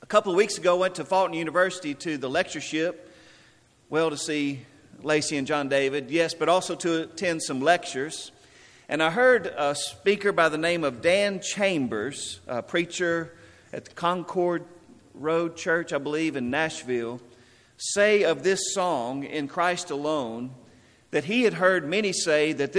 couple of weeks ago, I went to Fulton University to the lectureship, to see Lacey and John David, yes, but also to attend some lectures. And I heard a speaker by the name of Dan Chambers, a preacher at the Concord Road Church, I believe, in Nashville, say of this song, In Christ Alone, that he had heard many say that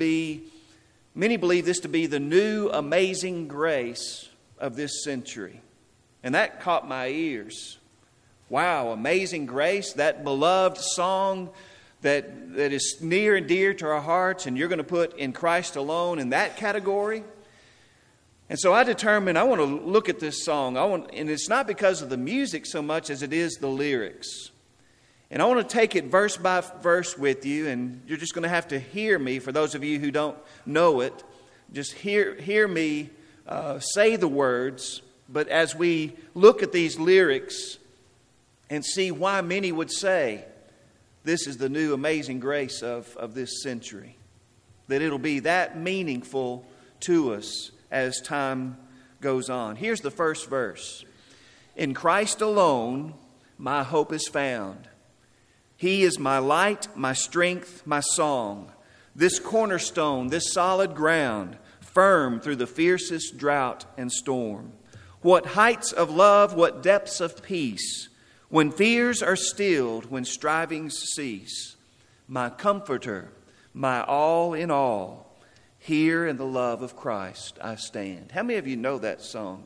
many believe this to be the new amazing grace of this century. And that caught my ears. Wow, amazing grace, that beloved song that is near and dear to our hearts, and you're going to put In Christ Alone in that category? And so I determined I want to look at this song. And it's not because of the music so much as it is the lyrics. And I want to take it verse by verse with you, and you're just going to have to hear me. For those of you who don't know it, just hear me say the words. But as we look at these lyrics and see why many would say this is the new amazing grace of this century, that it'll be that meaningful to us as time goes on. Here's the first verse. In Christ alone, my hope is found. He is my light, my strength, my song. This cornerstone, this solid ground, firm through the fiercest drought and storm. What heights of love, what depths of peace, when fears are stilled, when strivings cease. My comforter, my all in all. Here in the love of Christ I stand. How many of you know that song?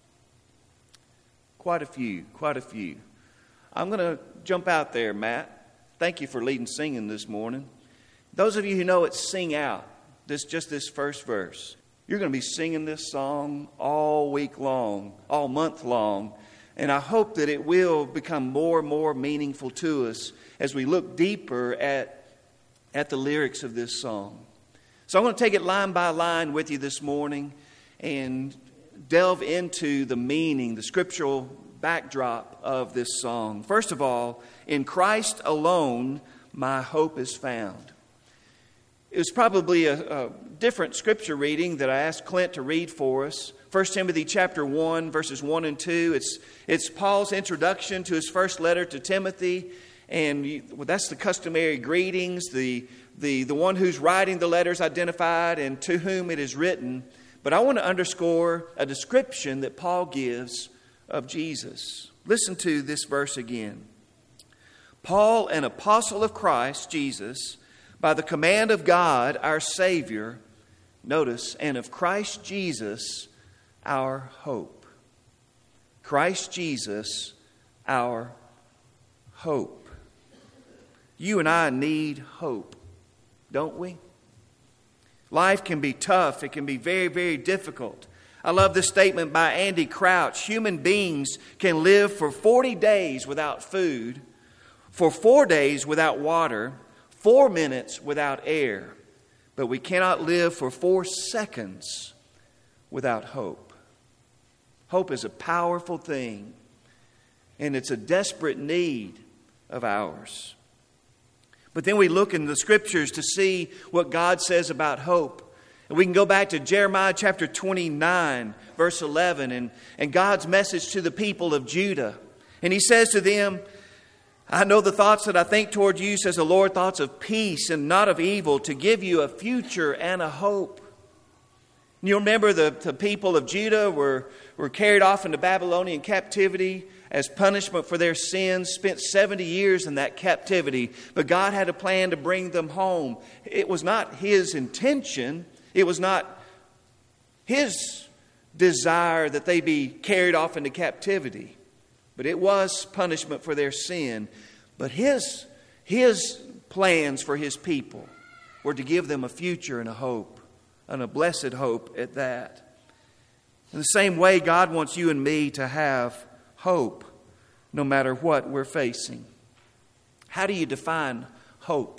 Quite a few. I'm going to jump out there, Matt. Thank you for leading singing this morning. Those of you who know it, sing out. This first verse. You're going to be singing this song all week long, all month long. And I hope that it will become more and more meaningful to us as we look deeper at the lyrics of this song. So I'm going to take it line by line with you this morning and delve into the meaning, the scriptural backdrop of this song. First of all, in Christ alone, my hope is found. It was probably a different scripture reading that I asked Clint to read for us. 1 Timothy chapter 1, verses 1 and 2. It's Paul's introduction to his first letter to Timothy. And that's the customary greetings. The one who's writing the letter is identified and to whom it is written. But I want to underscore a description that Paul gives of Jesus. Listen to this verse again. Paul, an apostle of Christ Jesus, by the command of God, our Savior, notice, and of Christ Jesus, our hope. Christ Jesus, our hope. You and I need hope, don't we? Life can be tough. It can be very, very difficult. I love this statement by Andy Crouch. Human beings can live for 40 days without food, for 4 days without water, 4 minutes without air, but we cannot live for 4 seconds without hope. Hope is a powerful thing, and it's a desperate need of ours. But then we look in the Scriptures to see what God says about hope. And we can go back to Jeremiah chapter 29, verse 11, and God's message to the people of Judah. And He says to them, I know the thoughts that I think toward you, says the Lord, thoughts of peace and not of evil, to give you a future and a hope. And you remember the people of Judah were carried off into Babylonian captivity as punishment for their sins, spent 70 years in that captivity. But God had a plan to bring them home. It was not His intention. It was not His desire that they be carried off into captivity. But it was punishment for their sin. But His plans for His people were to give them a future and a hope, and a blessed hope at that. In the same way, God wants you and me to have hope no matter what we're facing. How do you define hope?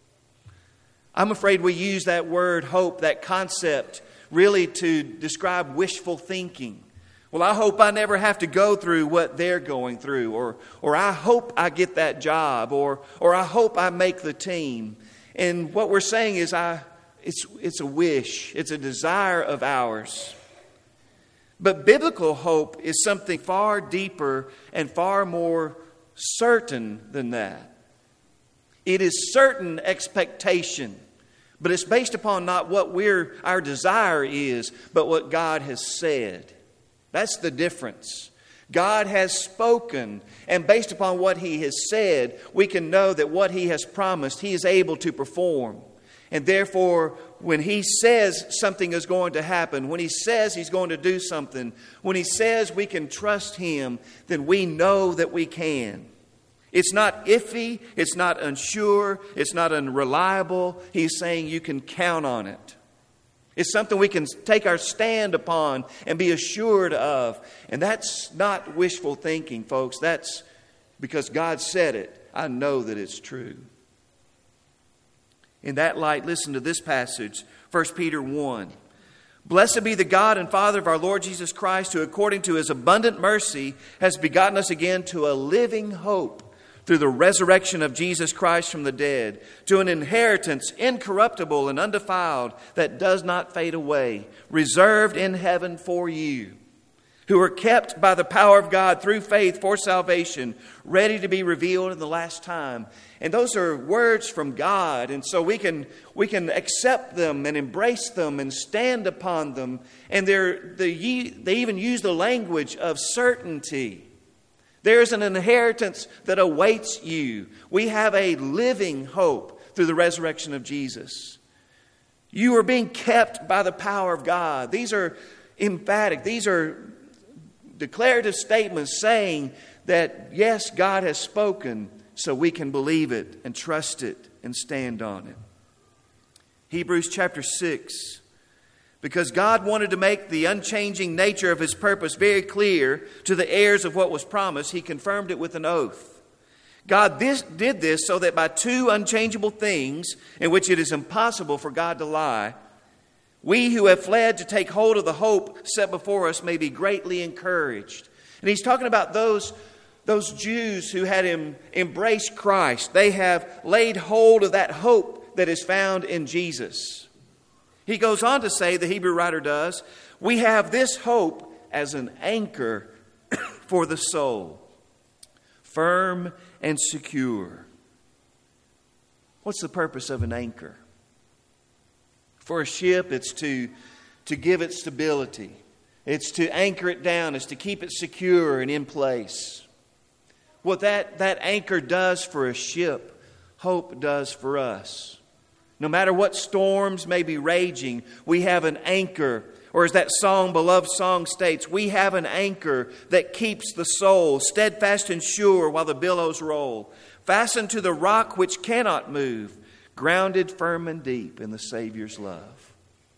I'm afraid we use that word hope, that concept, really to describe wishful thinking. Well, I hope I never have to go through what they're going through, or I hope I get that job, or I hope I make the team. And what we're saying is it's a wish, it's a desire of ours. But biblical hope is something far deeper and far more certain than that. It is certain expectation, but it's based upon not what our desire is, but what God has said. That's the difference. God has spoken, and based upon what He has said, we can know that what He has promised, He is able to perform. And therefore, when He says something is going to happen, when He says He's going to do something, when He says we can trust Him, then we know that we can. It's not iffy, it's not unsure, it's not unreliable. He's saying you can count on it. It's something we can take our stand upon and be assured of. And that's not wishful thinking, folks. That's because God said it. I know that it's true. In that light, listen to this passage, 1 Peter 1. Blessed be the God and Father of our Lord Jesus Christ, who according to His abundant mercy has begotten us again to a living hope through the resurrection of Jesus Christ from the dead, to an inheritance incorruptible and undefiled that does not fade away, reserved in heaven for you, who are kept by the power of God through faith for salvation, ready to be revealed in the last time. And those are words from God, and so we can accept them and embrace them and stand upon them. And they even use the language of certainty. There's an inheritance that awaits you. We have a living hope through the resurrection of Jesus. You are being kept by the power of God. These are emphatic. These are declarative statements saying that, yes, God has spoken, so we can believe it and trust it and stand on it. Hebrews chapter 6. Because God wanted to make the unchanging nature of His purpose very clear to the heirs of what was promised, He confirmed it with an oath. God did this so that by two unchangeable things, in which it is impossible for God to lie, we who have fled to take hold of the hope set before us may be greatly encouraged. And He's talking about those Jews who had embraced Christ. They have laid hold of that hope that is found in Jesus. He goes on to say, the Hebrew writer does, we have this hope as an anchor for the soul, firm and secure. What's the purpose of an anchor? For a ship, it's to give it stability. It's to anchor it down. It's to keep it secure and in place. What that anchor does for a ship, hope does for us. No matter what storms may be raging, we have an anchor. Or as that song, beloved song states, we have an anchor that keeps the soul steadfast and sure while the billows roll, fastened to the rock which cannot move, grounded firm and deep in the Savior's love.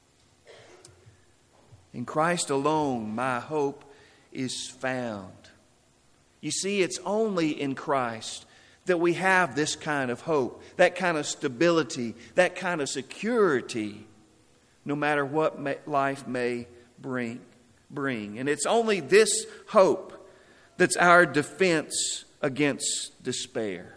In Christ alone, my hope is found. You see, it's only in Christ that we have this kind of hope, that kind of stability, that kind of security, no matter what life may bring. And it's only this hope that's our defense against despair.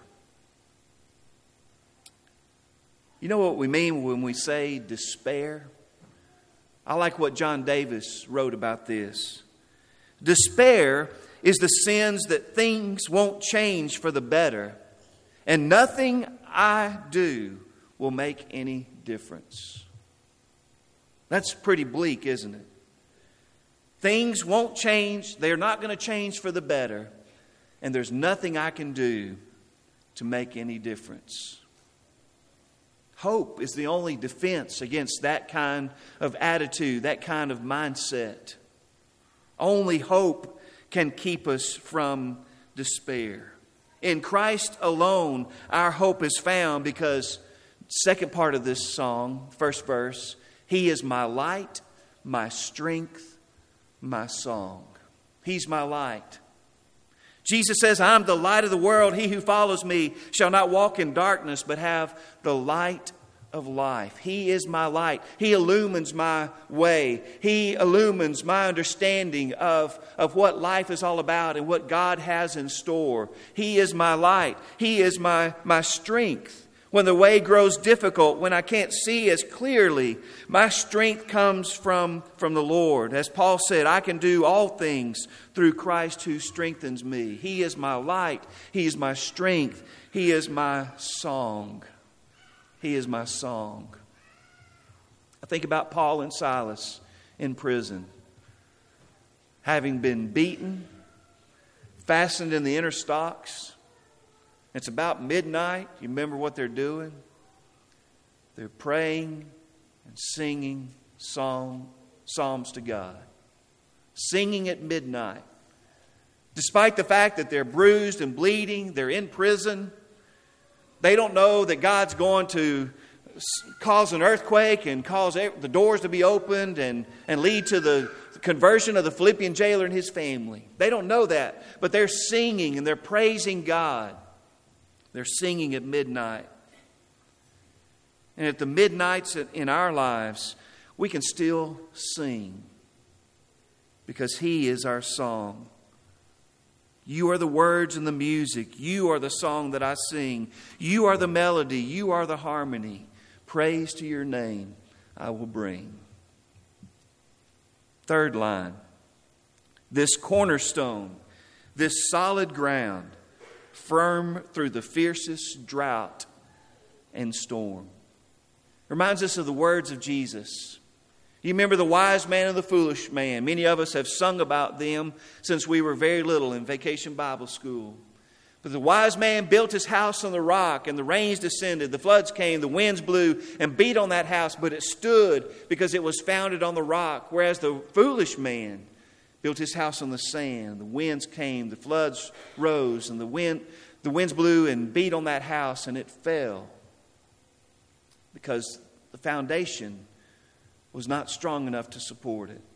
You know what we mean when we say despair? I like what John Davis wrote about this. Despair is the sense that things won't change for the better, and nothing I do will make any difference. That's pretty bleak, isn't it? Things won't change. They're not going to change for the better, and there's nothing I can do to make any difference. Hope is the only defense against that kind of attitude, that kind of mindset. Only hope can keep us from despair. In Christ alone, our hope is found because, second part of this song, first verse, He is my light, my strength, my song. He's my light. Jesus says, I'm the light of the world. He who follows me shall not walk in darkness, but have the light of life. He is my light. He illumines my way. He illumines my understanding of what life is all about and what God has in store. He is my light. He is my strength. When the way grows difficult, when I can't see as clearly, my strength comes from the Lord. As Paul said, I can do all things through Christ who strengthens me. He is my light. He is my strength. He is my song. He is my song. I think about Paul and Silas in prison, having been beaten, fastened in the inner stocks. It's about midnight. You remember what they're doing? They're praying and singing psalms to God. Singing at midnight. Despite the fact that they're bruised and bleeding, they're in prison. They don't know that God's going to cause an earthquake and cause the doors to be opened and lead to the conversion of the Philippian jailer and his family. They don't know that, but they're singing and they're praising God. They're singing at midnight. And at the midnights in our lives, we can still sing because He is our song. You are the words and the music. You are the song that I sing. You are the melody. You are the harmony. Praise to your name I will bring. Third line. This cornerstone, this solid ground, firm through the fiercest drought and storm. Reminds us of the words of Jesus. You remember the wise man and the foolish man. Many of us have sung about them since we were very little in Vacation Bible School. But the wise man built his house on the rock, and the rains descended, the floods came, the winds blew and beat on that house, but it stood because it was founded on the rock. Whereas the foolish man built his house on the sand. The winds came, the floods rose, and the winds blew and beat on that house, and it fell because the foundation was not strong enough to support it.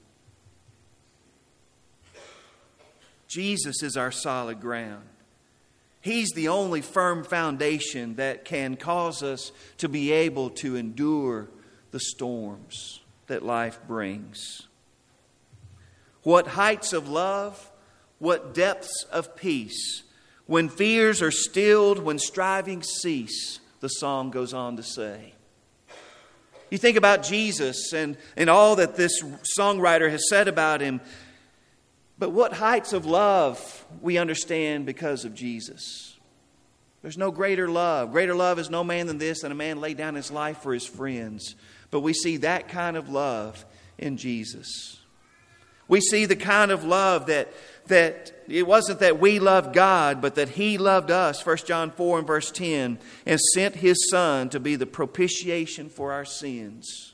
Jesus is our solid ground. He's the only firm foundation that can cause us to be able to endure the storms that life brings. What heights of love, what depths of peace. When fears are stilled, when strivings cease, the song goes on to say. You think about Jesus and all that this songwriter has said about Him. But what heights of love we understand because of Jesus. There's no greater love. Greater love is no man than this, and a man laid down his life for his friends. But we see that kind of love in Jesus. We see the kind of love that it wasn't that we loved God, but that He loved us, 1 John 4 and verse 10, and sent His Son to be the propitiation for our sins.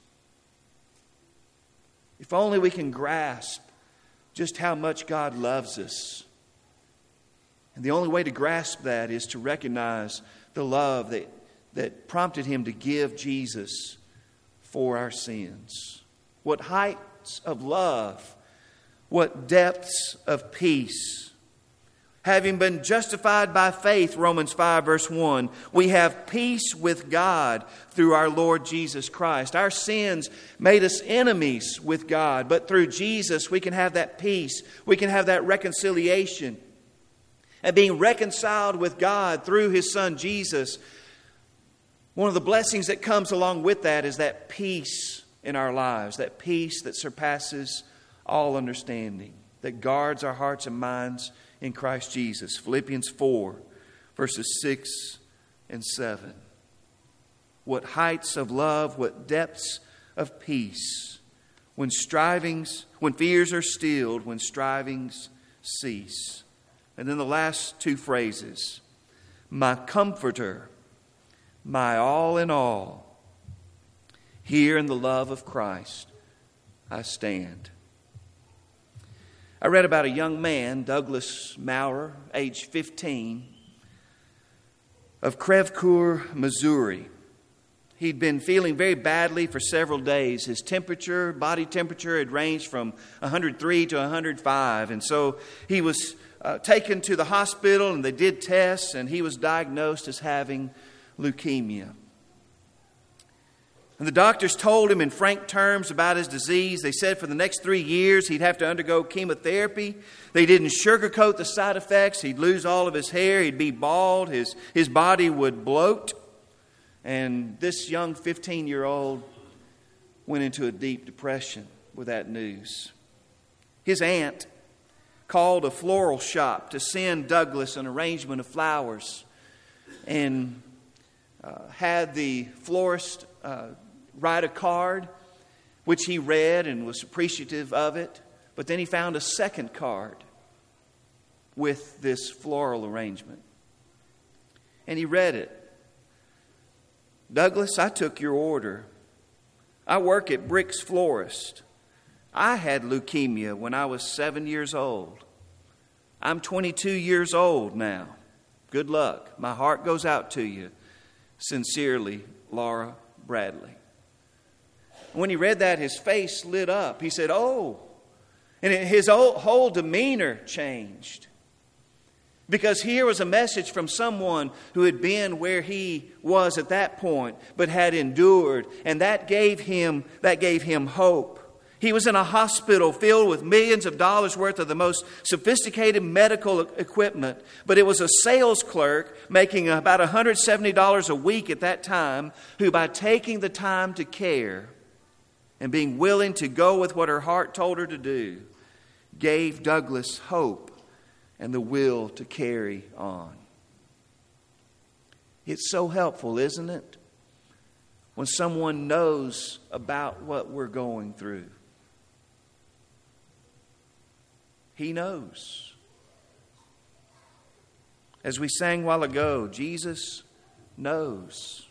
If only we can grasp just how much God loves us. And the only way to grasp that is to recognize the love that prompted Him to give Jesus for our sins. What heights of love, what depths of peace. Having been justified by faith, Romans 5 verse 1, we have peace with God through our Lord Jesus Christ. Our sins made us enemies with God, but through Jesus we can have that peace. We can have that reconciliation. And being reconciled with God through His Son Jesus, one of the blessings that comes along with that is that peace in our lives, that peace that surpasses all understanding, that guards our hearts and minds in Christ Jesus. Philippians 4, verses 6 and 7. What heights of love, what depths of peace. When fears are stilled, when strivings cease. And then the last two phrases. My comforter, my all in all. Here in the love of Christ I stand. I read about a young man, Douglas Maurer, age 15, of Crèvecoeur, Missouri. He'd been feeling very badly for several days. His body temperature had ranged from 103 to 105. And so he was taken to the hospital and they did tests and he was diagnosed as having leukemia. And the doctors told him in frank terms about his disease. They said for the next 3 years he'd have to undergo chemotherapy. They didn't sugarcoat the side effects. He'd lose all of his hair. He'd be bald. His body would bloat. And this young 15-year-old went into a deep depression with that news. His aunt called a floral shop to send Douglas an arrangement of flowers and had the florist write a card, which he read and was appreciative of it. But then he found a second card with this floral arrangement. And he read it. Douglas, I took your order. I work at Brick's Florist. I had leukemia when I was 7 years old. I'm 22 years old now. Good luck. My heart goes out to you. Sincerely, Laura Bradley. When he read that, his face lit up. He said, oh. And his whole demeanor changed. Because here was a message from someone who had been where he was at that point, but had endured. And that gave him hope. He was in a hospital filled with millions of dollars worth of the most sophisticated medical equipment. But it was a sales clerk making about $170 a week at that time, who by taking the time to care and being willing to go with what her heart told her to do, gave Douglas hope and the will to carry on. It's so helpful, isn't it? When someone knows about what we're going through. He knows. As we sang a while ago, Jesus knows.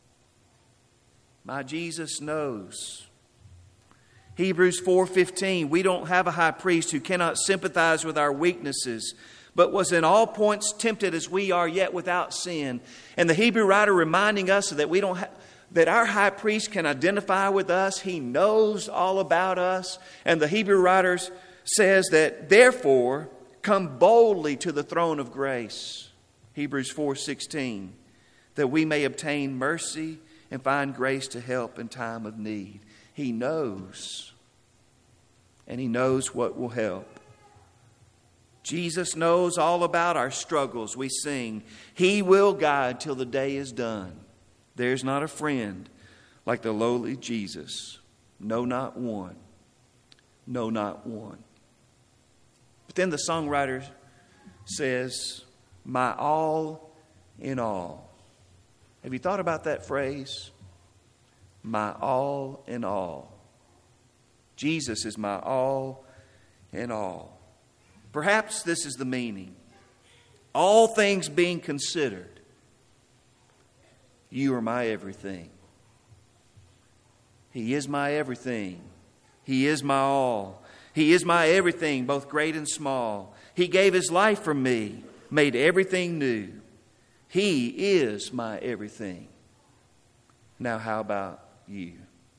My Jesus knows. Hebrews 4:15, we don't have a high priest who cannot sympathize with our weaknesses, but was in all points tempted as we are, yet without sin. And the Hebrew writer reminding us that that our high priest can identify with us. He knows all about us. And the Hebrew writer says that, therefore, come boldly to the throne of grace. Hebrews 4:16, that we may obtain mercy and find grace to help in time of need. He knows, and He knows what will help. Jesus knows all about our struggles. We sing, He will guide till the day is done. There's not a friend like the lowly Jesus. No, not one. No, not one. But then the songwriter says, my all in all. Have you thought about that phrase? My all in all. Jesus is my all in all. Perhaps this is the meaning. All things being considered, you are my everything. He is my everything. He is my all. He is my everything, both great and small. He gave His life for me, made everything new. He is my everything. Now, how about you?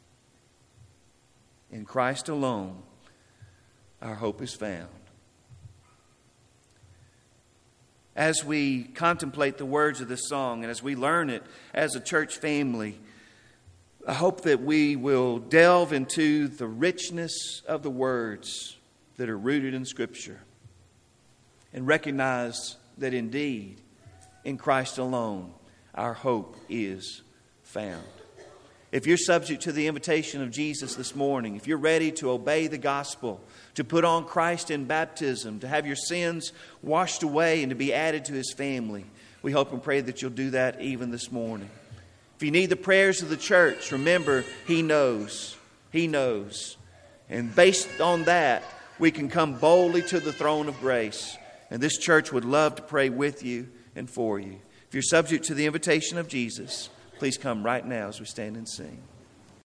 In Christ alone, our hope is found. As we contemplate the words of this song and as we learn it as a church family, I hope that we will delve into the richness of the words that are rooted in Scripture and recognize that indeed, in Christ alone, our hope is found. If you're subject to the invitation of Jesus this morning, if you're ready to obey the gospel, to put on Christ in baptism, to have your sins washed away and to be added to His family, we hope and pray that you'll do that even this morning. If you need the prayers of the church, remember, He knows. He knows. And based on that, we can come boldly to the throne of grace. And this church would love to pray with you and for you. If you're subject to the invitation of Jesus, please come right now as we stand and sing.